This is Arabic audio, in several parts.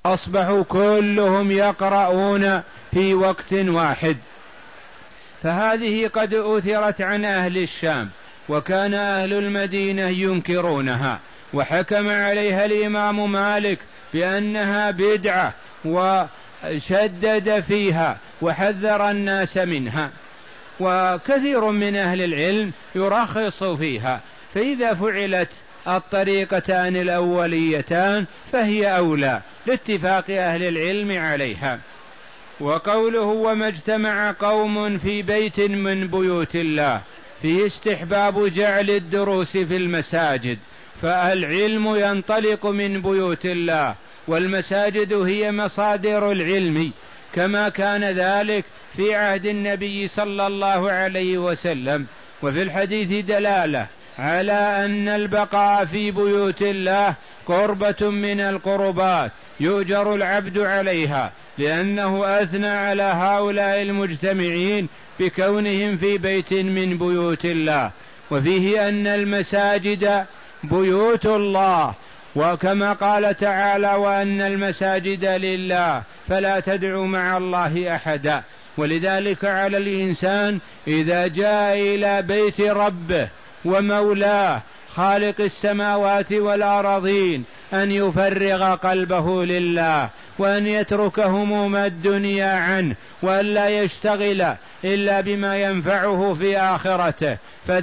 أصبحوا كلهم يقرؤون في وقت واحد. فهذه قد أثرت عن أهل الشام، وكان أهل المدينة ينكرونها، وحكم عليها الإمام مالك بأنها بدعة وشدد فيها وحذر الناس منها، وكثير من أهل العلم يرخص فيها. فإذا فعلت الطريقتان الأوليتان فهي أولى لاتفاق أهل العلم عليها. وقوله وما اجتمع قوم في بيت من بيوت الله فيه استحباب جعل الدروس في المساجد، فالعلم ينطلق من بيوت الله، والمساجد هي مصادر العلم، كما كان ذلك في عهد النبي صلى الله عليه وسلم. وفي الحديث دلالة على أن البقاء في بيوت الله قربة من القربات يؤجر العبد عليها، لأنه أثنى على هؤلاء المجتمعين بكونهم في بيت من بيوت الله. وفيه أن المساجد بيوت الله، وكما قال تعالى وأن المساجد لله فلا تدعوا مع الله أحدا. ولذلك على الإنسان إذا جاء إلى بيت ربه ومولاه خالق السماوات والأراضين أن يفرغ قلبه لله، وأن يترك هموم الدنيا عنه، وأن لا يشتغل إلا بما ينفعه في آخرته،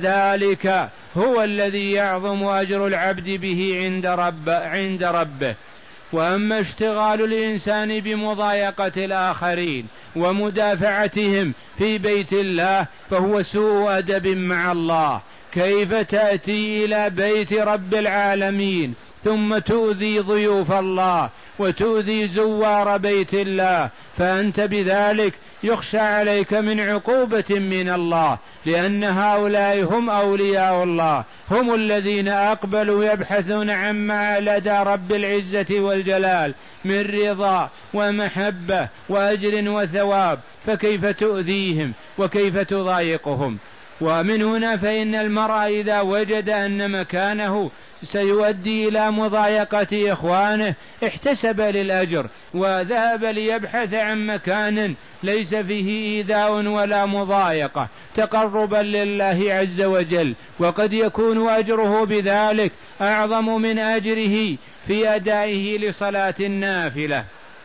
فذلك هو الذي يعظم أجر العبد به عند ربه. وأما اشتغال الإنسان بمضايقة الآخرين ومدافعتهم في بيت الله فهو سوء أدب مع الله. كيف تأتي إلى بيت رب العالمين ثم تؤذي ضيوف الله وتؤذي زوار بيت الله؟ فأنت بذلك يخشى عليك من عقوبة من الله، لأن هؤلاء هم أولياء الله، هم الذين أقبلوا يبحثون عما لدى رب العزة والجلال من رضا ومحبة وأجر وثواب، فكيف تؤذيهم وكيف تضايقهم؟ ومن هنا فإن المرء إذا وجد أن مكانه سيؤدي إلى مضايقة إخوانه احتسب للأجر وذهب ليبحث عن مكان ليس فيه إيذاء ولا مضايقة تقربا لله عز وجل، وقد يكون أجره بذلك أعظم من أجره في أدائه لصلاة النافلة.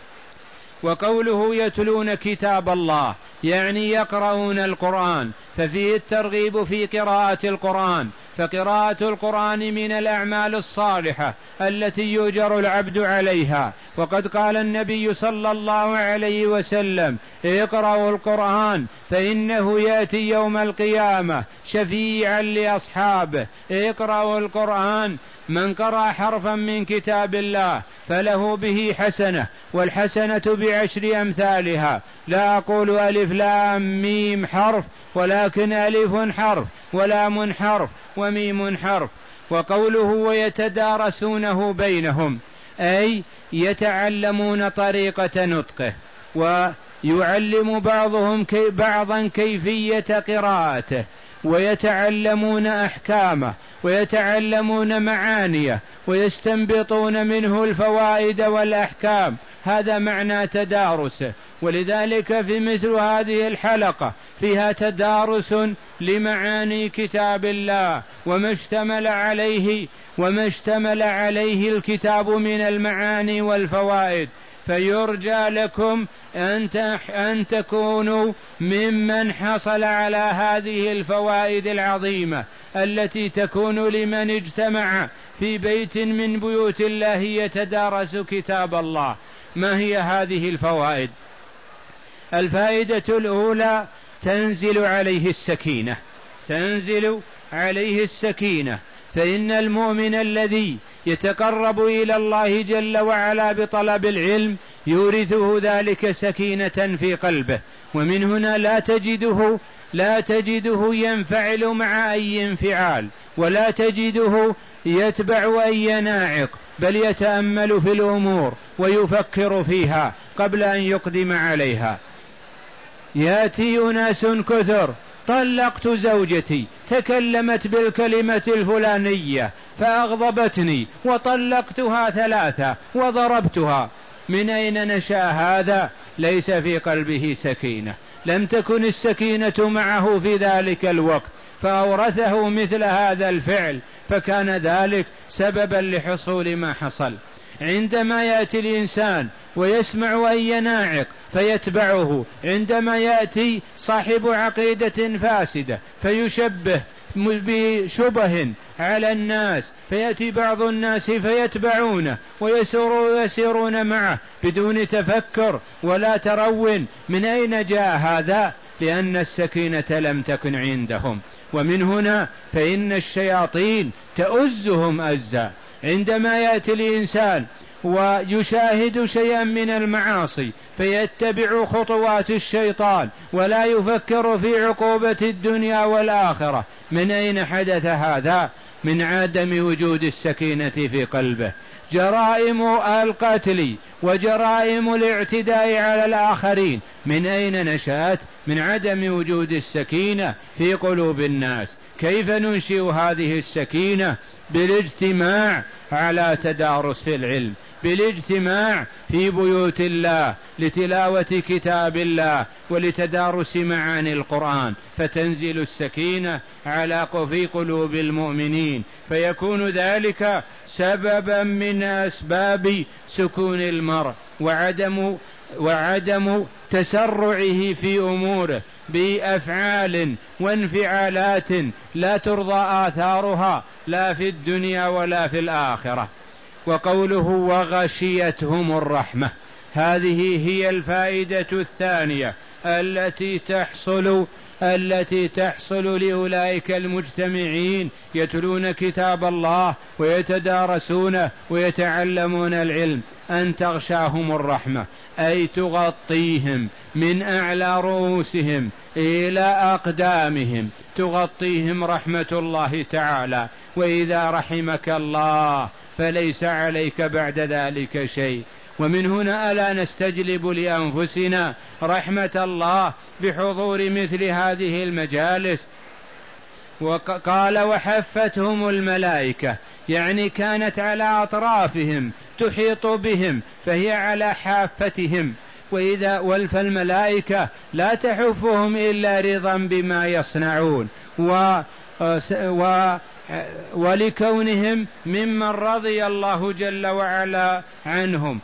وقوله يتلون كتاب الله يعني يقرؤون القرآن، ففيه الترغيب في قراءة القرآن، فقراءة القرآن من الأعمال الصالحة التي يؤجر العبد عليها. وقد قال النبي صلى الله عليه وسلم اقرأوا القرآن فإنه يأتي يوم القيامة شفيعا لأصحابه. اقرأوا القرآن، من قرأ حرفا من كتاب الله فله به حسنة، والحسنة بعشر أمثالها. لا أقول ألف لام ميم حرف، ولكن ألف حرف ولام حرف وميم حرف. وقوله ويتدارسونه بينهم أي يتعلمون طريقة نطقه، ويعلم بعضهم بعضا كيفية قراءته، ويتعلمون أحكامه ويتعلمون معانيه ويستنبطون منه الفوائد والأحكام. هذا معنى تدارسه. ولذلك في مثل هذه الحلقة فيها تدارس لمعاني كتاب الله وما اشتمل عليه الكتاب من المعاني والفوائد. فيرجى لكم أن تكونوا ممن حصل على هذه الفوائد العظيمة التي تكون لمن اجتمع في بيت من بيوت الله يتدارس كتاب الله. ما هي هذه الفوائد؟ الفائدة الأولى تنزل عليه السكينة، فإن المؤمن الذي يتقرب إلى الله جل وعلا بطلب العلم يورثه ذلك سكينة في قلبه. ومن هنا لا تجده ينفعل مع أي انفعال، ولا تجده يتبع أي ناعق، بل يتأمل في الأمور ويفكر فيها قبل أن يقدم عليها. يأتي أناس كثر طلقت زوجتي، تكلمت بالكلمة الفلانية فأغضبتني وطلقتها 3 وضربتها، من أين نشأ هذا؟ ليس في قلبه سكينة، لم تكن السكينة معه في ذلك الوقت فأورثه مثل هذا الفعل، فكان ذلك سببا لحصول ما حصل. عندما يأتي الإنسان ويسمع أي ناعق فيتبعه، عندما يأتي صاحب عقيدة فاسدة فيشبه بشبه على الناس فيأتي بعض الناس فيتبعونه ويسيرون معه بدون تفكر ولا ترون. من أين جاء هذا؟ لأن السكينة لم تكن عندهم. ومن هنا فإن الشياطين تؤزهم أزا. عندما يأتي الإنسان ويشاهد شيئا من المعاصي فيتبع خطوات الشيطان ولا يفكر في عقوبة الدنيا والآخرة، من أين حدث هذا؟ من عدم وجود السكينة في قلبه. جرائم القتل وجرائم الاعتداء على الآخرين من أين نشأت؟ من عدم وجود السكينة في قلوب الناس. كيف ننشئ هذه السكينة؟ بالاجتماع على تدارس العلم، بالاجتماع في بيوت الله لتلاوة كتاب الله ولتدارس معاني القرآن، فتنزل السكينة في قلوب المؤمنين، فيكون ذلك سببا من أسباب سكون المرء وعدم تسرعه في أموره بأفعال وانفعالات لا ترضى آثارها لا في الدنيا ولا في الآخرة. وقوله وغشيتهم الرحمة، هذه هي الفائدة الثانية التي تحصل لأولئك المجتمعين يتلون كتاب الله ويتدارسونه ويتعلمون العلم، أن تغشاهم الرحمة، أي تغطيهم من أعلى رؤوسهم إلى أقدامهم، تغطيهم رحمة الله تعالى. وإذا رحمك الله فليس عليك بعد ذلك شيء. ومن هنا ألا نستجلب لأنفسنا رحمة الله بحضور مثل هذه المجالس؟ وقال وحفتهم الملائكة، يعني كانت على أطرافهم تحيط بهم فهي على حافتهم. فالملائكة لا تحفهم إلا رضا بما يصنعون ولكونهم ممن رضي الله جل وعلا عنهم،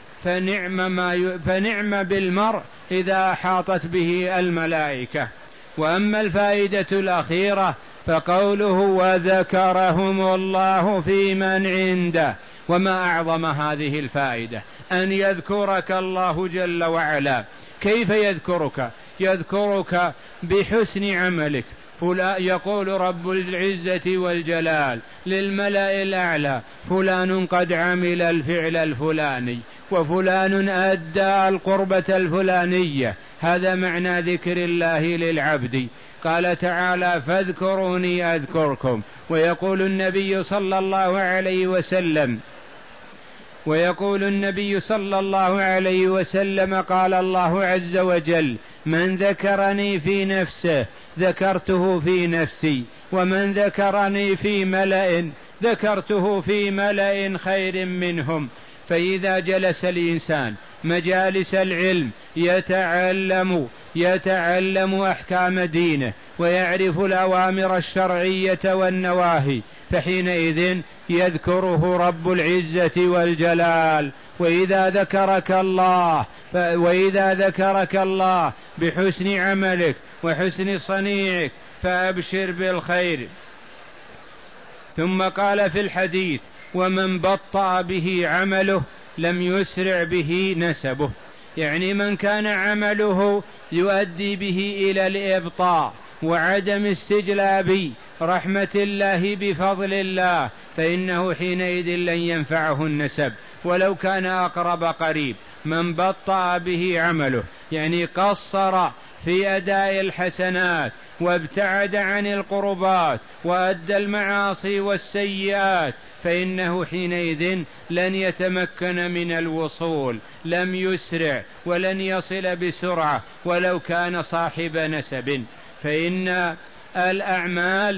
فنعم بالمرء إذا أحاطت به الملائكة. وأما الفائدة الأخيرة فقوله وذكرهم الله في من عنده. وما أعظم هذه الفائدة، أن يذكرك الله جل وعلا. كيف يذكرك؟ يذكرك بحسن عملك. يقول رب العزة والجلال للملأ الأعلى فلان قد عمل الفعل الفلاني وفلان أدى القربة الفلانية. هذا معنى ذكر الله للعبد. قال تعالى فاذكروني أذكركم. ويقول النبي صلى الله عليه وسلم قال الله عز وجل من ذكرني في نفسه ذكرته في نفسي، ومن ذكرني في ملأ ذكرته في ملأ خير منهم. فإذا جلس الإنسان مجالس العلم يتعلم أحكام دينه ويعرف الأوامر الشرعية والنواهي، فحينئذ يذكره رب العزة والجلال. وإذا ذكرك الله بحسن عملك وحسن صنيعك فأبشر بالخير. ثم قال في الحديث ومن بطأ به عمله لم يسرع به نسبه، يعني من كان عمله يؤدي به إلى الإبطاء وعدم استجلاب رحمة الله بفضل الله، فإنه حينئذ لن ينفعه النسب ولو كان أقرب قريب. من بطأ به عمله يعني قصر في أداء الحسنات وابتعد عن القربات وأدى المعاصي والسيئات، فإنه حينئذ لن يتمكن من الوصول، لم يسرع ولن يصل بسرعة ولو كان صاحب نسب. فإن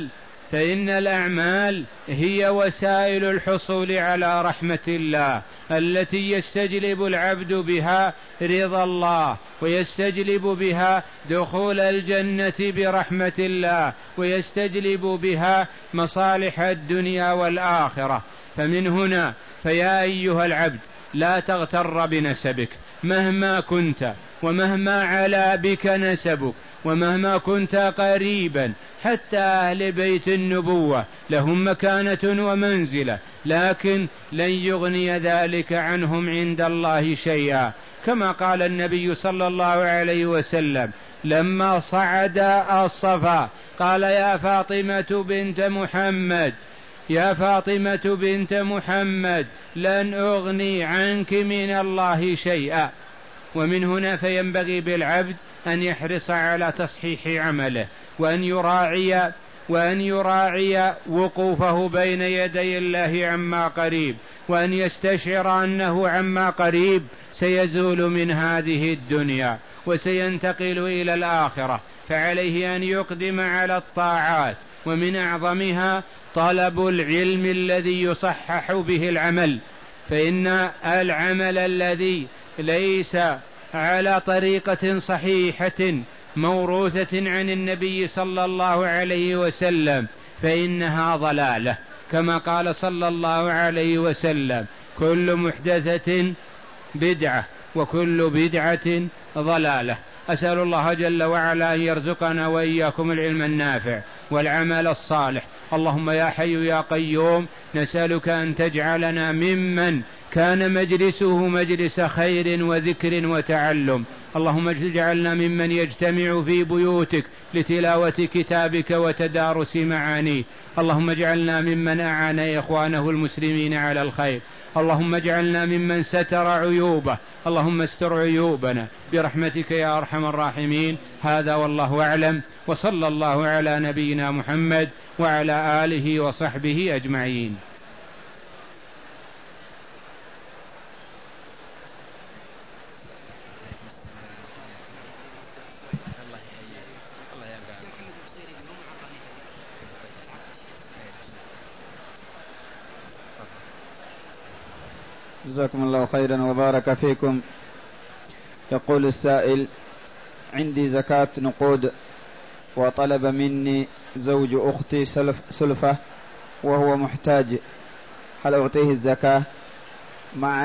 الأعمال هي وسائل الحصول على رحمة الله. التي يستجلب العبد بها رضا الله، ويستجلب بها دخول الجنة برحمة الله، ويستجلب بها مصالح الدنيا والآخرة. فمن هنا فيا أيها العبد لا تغتر بنسبك مهما كنت، ومهما علا بك نسبك، ومهما كنت قريبا، حتى أهل بيت النبوة لهم مكانة ومنزلة، لكن لن يغني ذلك عنهم عند الله شيئا، كما قال النبي صلى الله عليه وسلم لما صعد الصفا قال يا فاطمة بنت محمد، يا فاطمة بنت محمد لن أغني عنك من الله شيئا. ومن هنا فينبغي بالعبد أن يحرص على تصحيح عمله، وأن يراعي وقوفه بين يدي الله عما قريب، وأن يستشعر أنه عما قريب سيزول من هذه الدنيا وسينتقل إلى الآخرة، فعليه أن يقدم على الطاعات، ومن أعظمها طلب العلم الذي يصحح به العمل، فإن العمل الذي ليس على طريقة صحيحة موروثة عن النبي صلى الله عليه وسلم فإنها ضلالة، كما قال صلى الله عليه وسلم كل محدثة بدعة وكل بدعة ضلالة. أسأل الله جل وعلا أن يرزقنا وإياكم العلم النافع والعمل الصالح. اللهم يا حي يا قيوم نسألك أن تجعلنا ممن كان مجلسه مجلس خير وذكر وتعلم. اللهم اجعلنا ممن يجتمع في بيوتك لتلاوة كتابك وتدارس معانيه. اللهم اجعلنا ممن أعان إخوانه المسلمين على الخير. اللهم اجعلنا ممن ستر عيوبه. اللهم استر عيوبنا برحمتك يا أرحم الراحمين. هذا والله أعلم، وصلى الله على نبينا محمد وعلى آله وصحبه أجمعين. جزاكم الله خيرا وبارك فيكم. يقول السائل: عندي زكاة نقود وطلب مني زوج أختي سلفة وهو محتاج، هل أعطيه الزكاة مع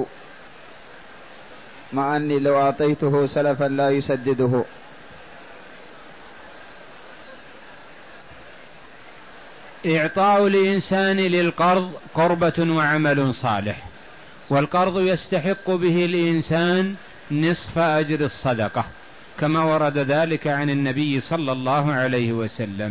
أني لو أعطيته سلفا لا يسدده؟ إعطاء الإنسان للقرض قربة وعمل صالح، والقرض يستحق به الإنسان نصف أجر الصدقة كما ورد ذلك عن النبي صلى الله عليه وسلم.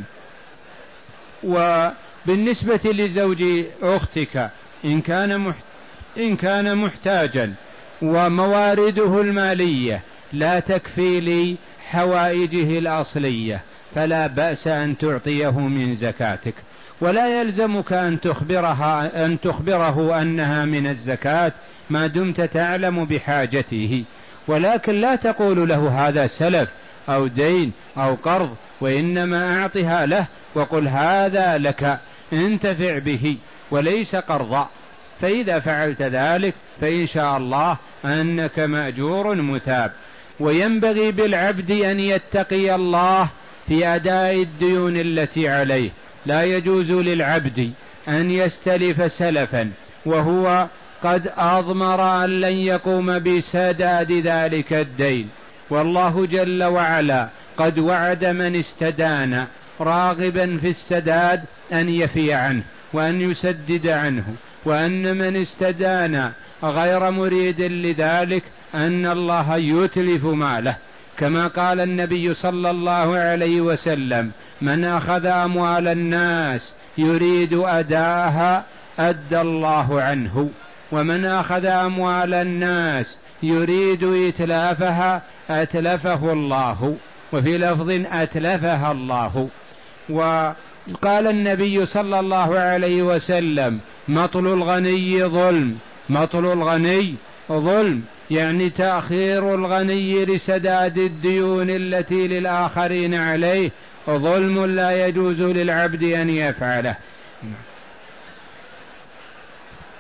وبالنسبة لزوج أختك إن كان محتاجا وموارده المالية لا تكفي لحوائجه الأصلية فلا بأس أن تعطيه من زكاتك، ولا يلزمك أن تخبره أنها من الزكاة ما دمت تعلم بحاجته، ولكن لا تقول له هذا سلف أو دين أو قرض، وإنما أعطها له وقل هذا لك انتفع به وليس قرضا. فإذا فعلت ذلك فإن شاء الله أنك مأجور مثاب. وينبغي بالعبد أن يتقي الله في أداء الديون التي عليه. لا يجوز للعبد أن يستلف سلفا وهو قد أضمر أن لن يقوم بسداد ذلك الدين، والله جل وعلا قد وعد من استدان راغبا في السداد أن يفي عنه وأن يسدد عنه، وأن من استدان غير مريد لذلك أن الله يتلف ماله، كما قال النبي صلى الله عليه وسلم: من أخذ أموال الناس يريد أداءها أدى الله عنه، ومن أخذ أموال الناس يريد إتلافها أتلفه الله، وفي لفظ أتلفها الله. وقال النبي صلى الله عليه وسلم: مطل الغني ظلم. مطل الغني ظلم يعني تأخير الغني لسداد الديون التي للآخرين عليه ظلم لا يجوز للعبد أن يفعله.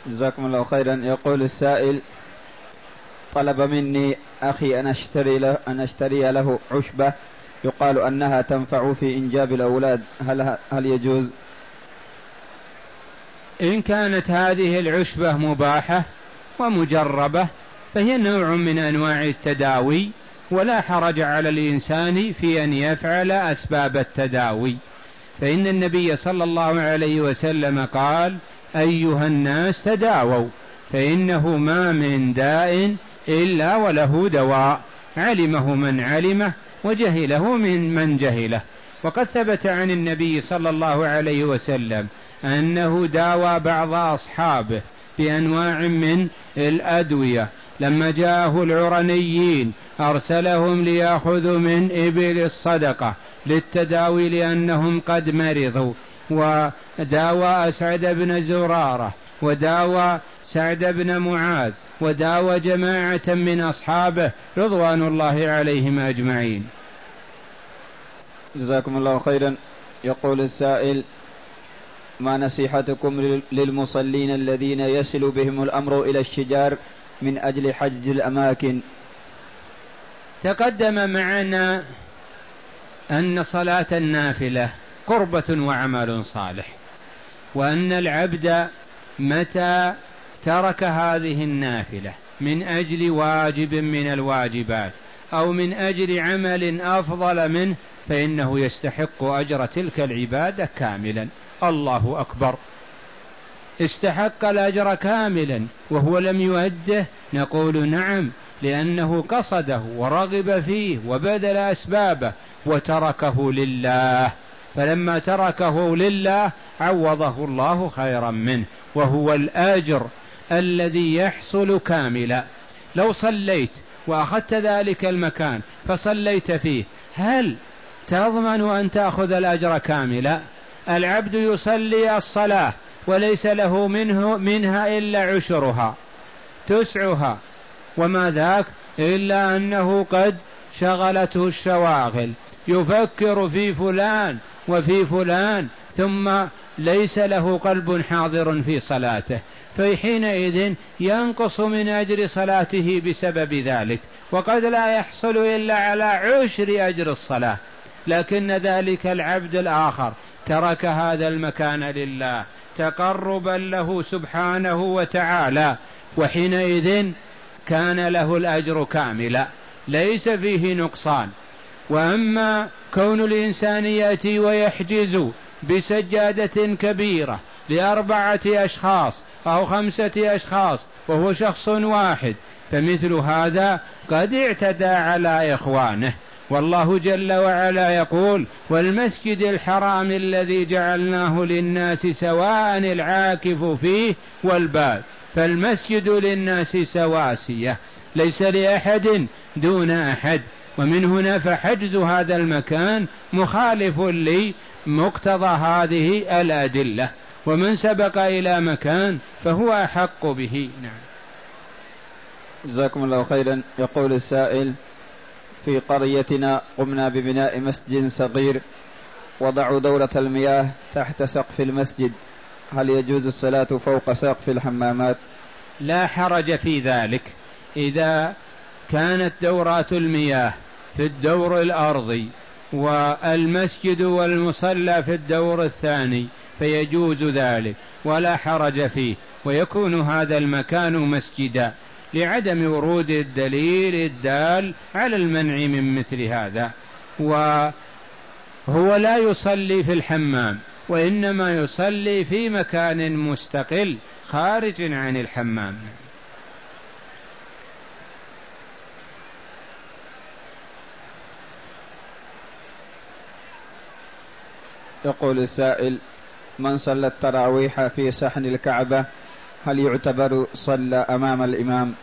جزاكم الله خيرا. يقول السائل: طلب مني أخي أن أشتري له عشبة يقال أنها تنفع في إنجاب الأولاد، هل يجوز؟ إن كانت هذه العشبة مباحة ومجربة فهي نوع من أنواع التداوي، ولا حرج على الإنسان في أن يفعل أسباب التداوي، فإن النبي صلى الله عليه وسلم قال: أيها الناس تداووا فإنه ما من داء إلا وله دواء، علمه من علمه وجهله من جهله. وقد ثبت عن النبي صلى الله عليه وسلم أنه داوى بعض أصحابه بأنواع من الأدوية، لما جاءه العرنيين أرسلهم ليأخذوا من إبل الصدقة للتداوي لأنهم قد مرضوا، وداوى أسعد بن زرارة وداوى سعد بن معاذ وداوى جماعة من أصحابه رضوان الله عليهم أجمعين. جزاكم الله خيرا. يقول السائل: ما نصيحتكم للمصلين الذين يصل بهم الأمر إلى الشجار من أجل حجز الأماكن؟ تقدم معنا أن صلاة النافلة قربة وعمل صالح، وأن العبد متى ترك هذه النافلة من أجل واجب من الواجبات أو من أجل عمل أفضل منه فإنه يستحق أجر تلك العبادة كاملا. الله أكبر، استحق الأجر كاملا وهو لم يؤده، نقول نعم، لأنه قصده ورغب فيه وبذل أسبابه وتركه لله، فلما تركه لله عوضه الله خيرا منه، وهو الأجر الذي يحصل كاملا. لو صليت وأخذت ذلك المكان فصليت فيه، هل تضمن أن تأخذ الأجر كاملا؟ العبد يصلي الصلاة وليس له منها إلا عشرها تسعها، وما ذاك إلا أنه قد شغلته الشواغل، يفكر في فلان وفي فلان ثم ليس له قلب حاضر في صلاته، فحينئذ ينقص من أجر صلاته بسبب ذلك، وقد لا يحصل إلا على عشر أجر الصلاة. لكن ذلك العبد الآخر ترك هذا المكان لله تقربا له سبحانه وتعالى، وحينئذ كان له الأجر كاملا ليس فيه نقصان. وأما كون الإنسان يأتي ويحجز بسجادة كبيرة ل4 أشخاص أو 5 أشخاص وهو شخص واحد، فمثل هذا قد اعتدى على إخوانه. والله جل وعلا يقول: والمسجد الحرام الذي جعلناه للناس سواء العاكف فيه والباد، فالمسجد للناس سواسية ليس لأحد دون أحد. ومن هنا فحجز هذا المكان مخالف لمقتضى هذه الأدلة، ومن سبق إلى مكان فهو أحق به. نعم. جزاكم الله خيرا. يقول السائل: في قريتنا قمنا ببناء مسجد صغير، وضعوا دورة المياه تحت سقف المسجد، هل يجوز الصلاة فوق سقف الحمامات؟ لا حرج في ذلك، إذا كانت دورات المياه في الدور الأرضي والمسجد والمصلى في الدور الثاني فيجوز ذلك ولا حرج فيه، ويكون هذا المكان مسجدا لعدم ورود الدليل الدال على المنع من مثل هذا. وهو لا يصلي في الحمام، وإنما يصلي في مكان مستقل خارج عن الحمام. يقول السائل: من صلى التراويح في صحن الكعبة هل يعتبر صلى أمام الإمام؟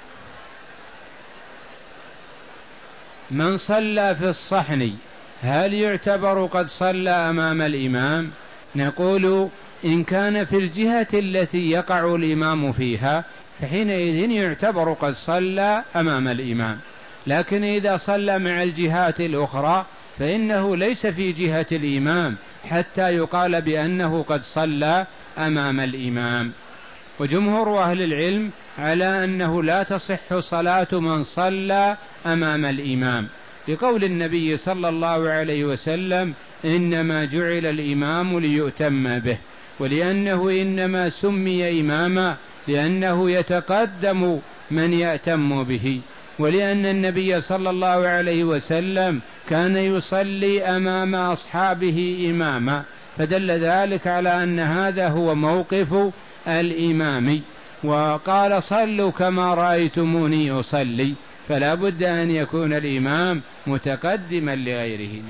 من صلى في الصحن هل يعتبر قد صلى أمام الإمام؟ نقول: إن كان في الجهة التي يقع الإمام فيها فحينئذ يعتبر قد صلى أمام الإمام، لكن إذا صلى مع الجهات الأخرى فإنه ليس في جهة الإمام حتى يقال بأنه قد صلى أمام الإمام. وجمهور أهل العلم على أنه لا تصح صلاة من صلى أمام الإمام، لقول النبي صلى الله عليه وسلم: إنما جعل الإمام ليؤتم به، ولأنه إنما سمي إماما لأنه يتقدم من يأتم به، ولأن النبي صلى الله عليه وسلم كان يصلي أمام أصحابه إماما، فدل ذلك على أن هذا هو موقف الإمام. وقال: صلوا كما رأيتموني أصلي، فلا بد أن يكون الإمام متقدما لغيره.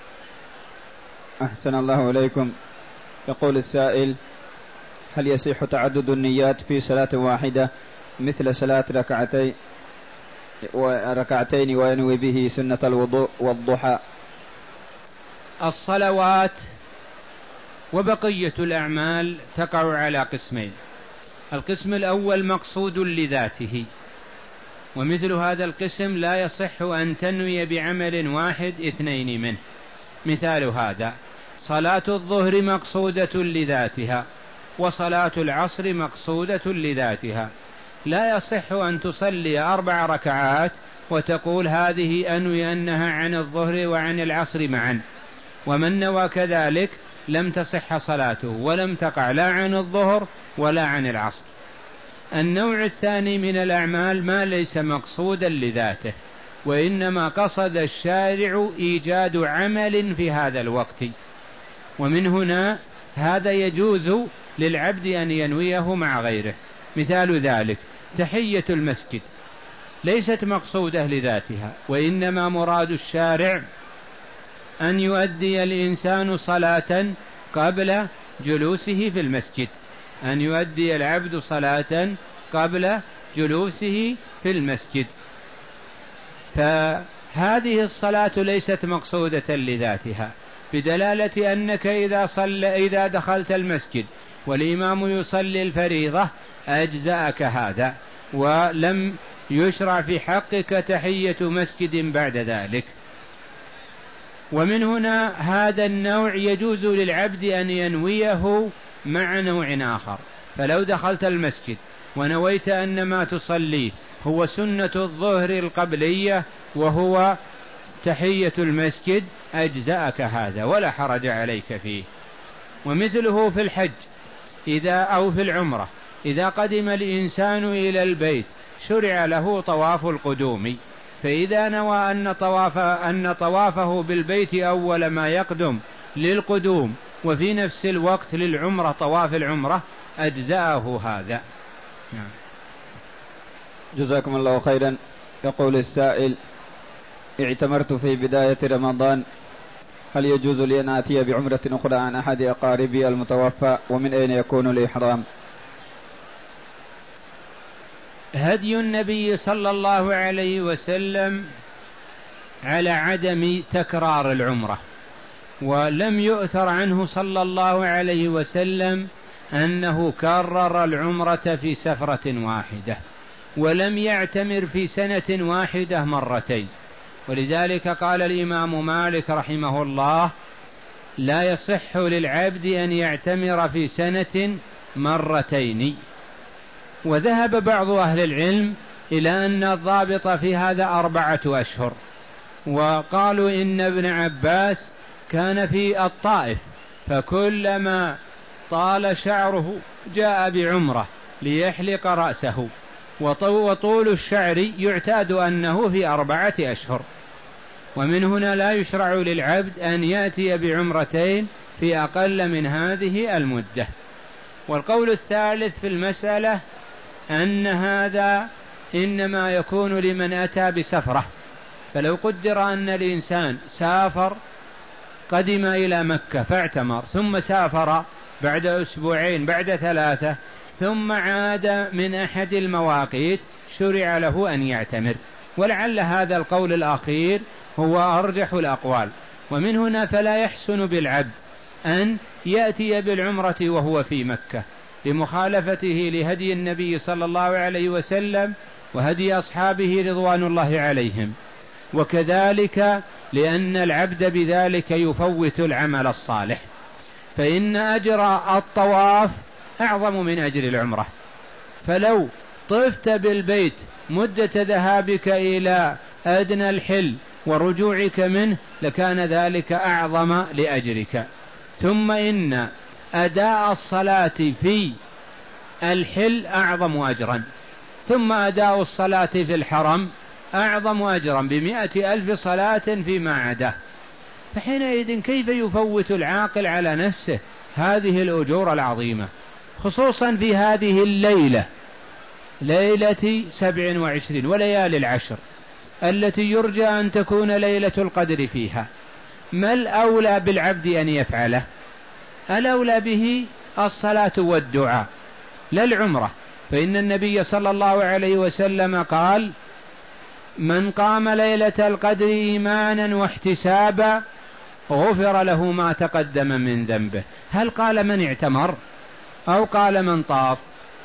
أحسن الله إليكم. يقول السائل: هل يصح تعدد النيات في صلاة واحدة مثل صلاة ركعتين وينوي به سنة الوضوء والضحى؟ الصلوات وبقية الأعمال تقع على قسمين: القسم الأول مقصود لذاته، ومثل هذا القسم لا يصح أن تنوي بعمل واحد اثنين منه. مثال هذا: صلاة الظهر مقصودة لذاتها، وصلاة العصر مقصودة لذاتها، لا يصح أن تصلي 4 ركعات وتقول هذه أنوي أنها عن الظهر وعن العصر معا، ومن نوى كذلك لم تصح صلاته ولم تقع لا عن الظهر ولا عن العصر. النوع الثاني من الأعمال ما ليس مقصودا لذاته، وإنما قصد الشارع إيجاد عمل في هذا الوقت، ومن هنا هذا يجوز للعبد أن ينويه مع غيره. مثال ذلك: تحية المسجد ليست مقصودة لذاتها، وإنما مراد الشارع أن يؤدي الإنسان صلاة قبل جلوسه في المسجد، أن يؤدي العبد صلاة قبل جلوسه في المسجد، فهذه الصلاة ليست مقصودة لذاتها، بدلالة أنك إذا دخلت المسجد والإمام يصلي الفريضة أجزأك هذا، ولم يشرع في حقك تحية مسجد بعد ذلك. ومن هنا هذا النوع يجوز للعبد أن ينويه مع نوع آخر، فلو دخلت المسجد ونويت أن ما تصليه هو سنة الظهر القبلية وهو تحية المسجد أجزأك هذا ولا حرج عليك فيه. ومثله في الحج أو في العمرة، إذا قدم الإنسان إلى البيت شرع له طواف القدوم، فإذا نوى أن طوافه بالبيت أول ما يقدم للقدوم وفي نفس الوقت للعمرة طواف العمرة أجزأه هذا. نعم. جزاكم الله خيرا. يقول السائل: اعتمرت في بداية رمضان، هل يجوز لي أن آتي بعمرة أخرى عن أحد أقاربي المتوفى، ومن أين يكون الإحرام؟ هدي النبي صلى الله عليه وسلم على عدم تكرار العمرة، ولم يؤثر عنه صلى الله عليه وسلم أنه كرر العمرة في سفرة واحدة، ولم يعتمر في سنة واحدة مرتين، ولذلك قال الإمام مالك رحمه الله: لا يصح للعبد أن يعتمر في سنة مرتين. وذهب بعض أهل العلم إلى أن الضابط في هذا 4 أشهر، وقالوا إن ابن عباس كان في الطائف فكلما طال شعره جاء بعمرة ليحلق رأسه، وطول الشعر يعتاد أنه في 4 أشهر، ومن هنا لا يشرع للعبد أن يأتي بعمرتين في أقل من هذه المدة. والقول الثالث في المسألة أن هذا إنما يكون لمن أتى بسفرة، فلو قدر أن الإنسان سافر قدم إلى مكة فاعتمر، ثم سافر بعد 2 أسبوع بعد 3 ثم عاد من أحد المواقيت، شرع له أن يعتمر، ولعل هذا القول الأخير هو أرجح الأقوال. ومن هنا فلا يحسن بالعبد أن يأتي بالعمرة وهو في مكة لمخالفته لهدي النبي صلى الله عليه وسلم وهدي أصحابه رضوان الله عليهم، وكذلك لأن العبد بذلك يفوت العمل الصالح، فإن أجر الطواف أعظم من أجر العمرة، فلو طفت بالبيت مدة ذهابك إلى أدنى الحل ورجوعك منه لكان ذلك أعظم لأجرك. ثم إن أداء الصلاة في الحل أعظم أجرا، ثم أداء الصلاة في الحرم أعظم أجرا ب100,000 صلاة فيما عداه. فحينئذ كيف يفوت العاقل على نفسه هذه الأجور العظيمة، خصوصا في هذه الليلة، ليلة 27 وليالي العشر التي يرجى أن تكون ليلة القدر فيها؟ ما الأولى بالعبد أن يفعله؟ الأولى به الصلاة والدعاء لا العمرة، فإن النبي صلى الله عليه وسلم قال: من قام ليلة القدر إيمانا واحتسابا غفر له ما تقدم من ذنبه. هل قال من اعتمر أو قال من طاف؟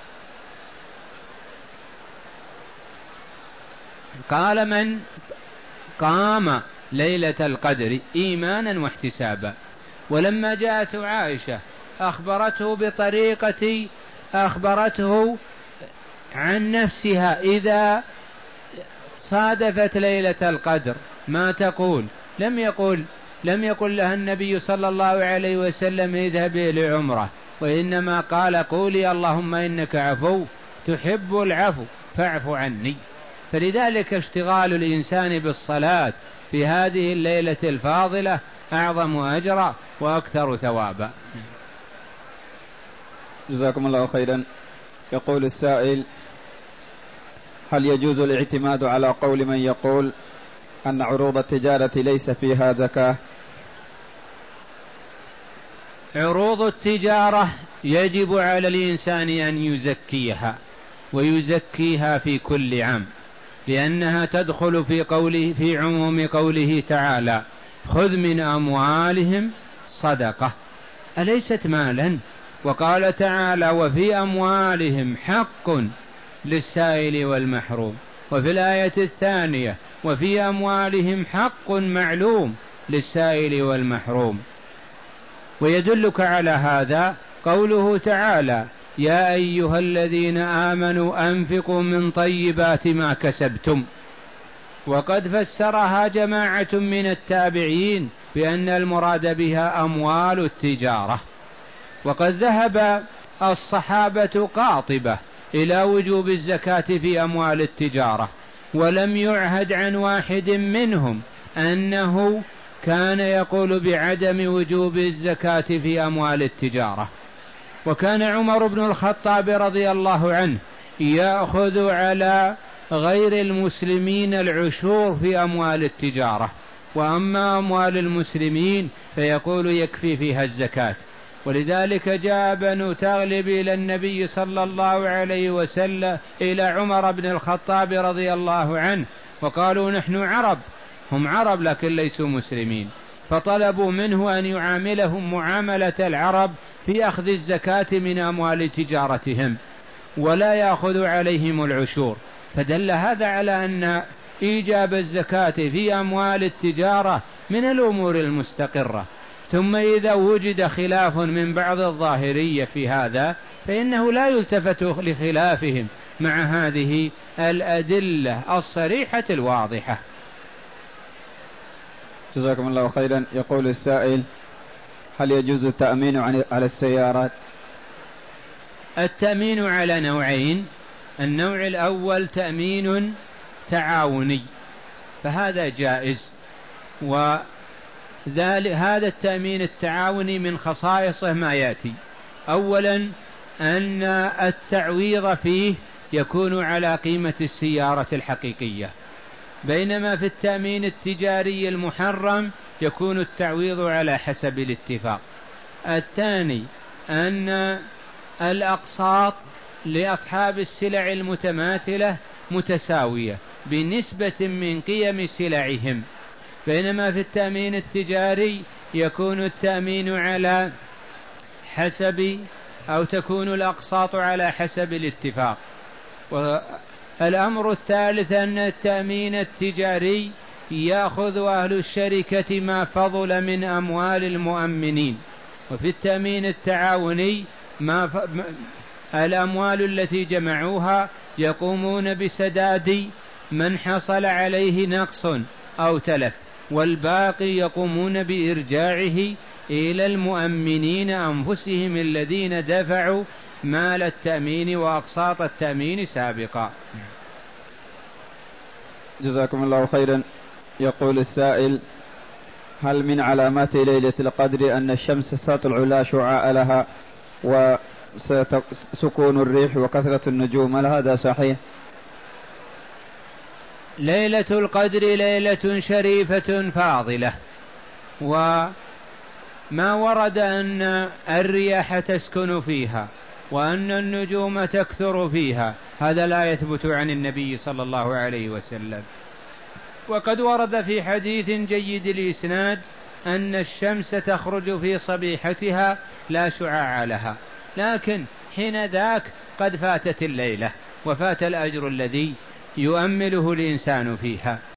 قال من قام ليلة القدر إيمانا واحتسابا. ولما جاءت عائشة أخبرته عن نفسها إذا صادفت ليلة القدر ما تقول؟ لم يقل لها النبي صلى الله عليه وسلم اذهبي لعمرة، وإنما قال: قولي اللهم إنك عفو تحب العفو فاعف عني. فلذلك اشتغال الإنسان بالصلاة في هذه الليلة الفاضلة أعظم أجرا وأكثر ثوابا. جزاكم الله خيرا. يقول السائل: هل يجوز الاعتماد على قول من يقول أن عروض التجارة ليس فيها زكاة؟ عروض التجارة يجب على الإنسان أن يزكيها، ويزكيها في كل عام، لأنها تدخل في عموم قوله تعالى: خذ من أموالهم صدقة، أليست مالا؟ وقال تعالى: وفي أموالهم حق للسائل والمحروم. وفي الآية الثانية: وفي أموالهم حق معلوم للسائل والمحروم. ويدلك على هذا قوله تعالى: يا أيها الذين آمنوا أنفقوا من طيبات ما كسبتم. وقد فسرها جماعة من التابعين بأن المراد بها أموال التجارة. وقد ذهب الصحابة قاطبة إلى وجوب الزكاة في أموال التجارة، ولم يعهد عن واحد منهم أنه كان يقول بعدم وجوب الزكاة في أموال التجارة. وكان عمر بن الخطاب رضي الله عنه يأخذ على غير المسلمين العشور في أموال التجارة، وأما أموال المسلمين فيقول يكفي فيها الزكاة. ولذلك جاء بنو تغلب إلى النبي صلى الله عليه وسلم إلى عمر بن الخطاب رضي الله عنه وقالوا: نحن عرب، هم عرب لكن ليسوا مسلمين، فطلبوا منه أن يعاملهم معاملة العرب في أخذ الزكاة من أموال تجارتهم ولا يأخذ عليهم العشور. فدل هذا على أن إيجاب الزكاة في أموال التجارة من الأمور المستقرة. ثم إذا وجد خلاف من بعض الظاهرية في هذا فإنه لا يلتفت لخلافهم مع هذه الأدلة الصريحة الواضحة. جزاكم الله خيرا. يقول السائل: هل يجوز التأمين على السيارات؟ التأمين على نوعين: النوع الأول تأمين تعاوني، فهذا جائز، هذا التأمين التعاوني من خصائصه ما يأتي: أولا أن التعويض فيه يكون على قيمة السيارة الحقيقية، بينما في التأمين التجاري المحرم يكون التعويض على حسب الاتفاق. الثاني أن الأقساط لأصحاب السلع المتماثلة متساوية بنسبة من قيم سلعهم، بينما في التأمين التجاري يكون التأمين على حسب أو تكون الأقساط على حسب الاتفاق. والأمر الثالث أن التأمين التجاري يأخذ أهل الشركة ما فضل من أموال المؤمنين، وفي التأمين التعاوني الأموال التي جمعوها يقومون بسداد من حصل عليه نقص أو تلف، والباقي يقومون بإرجاعه إلى المؤمنين أنفسهم الذين دفعوا مال التأمين وأقساط التأمين سابقا. جزاكم الله خيرا. يقول السائل: هل من علامات ليلة القدر أن الشمس ستطلع لا شعاع لها وسكون الريح وكثرة النجوم، هل هذا صحيح؟ ليلة القدر ليلة شريفة فاضلة، وما ورد أن الرياح تسكن فيها وأن النجوم تكثر فيها هذا لا يثبت عن النبي صلى الله عليه وسلم. وقد ورد في حديث جيد الإسناد أن الشمس تخرج في صبيحتها لا شعاع لها، لكن حين ذاك قد فاتت الليلة وفات الأجر الذي يؤمله الإنسان فيها.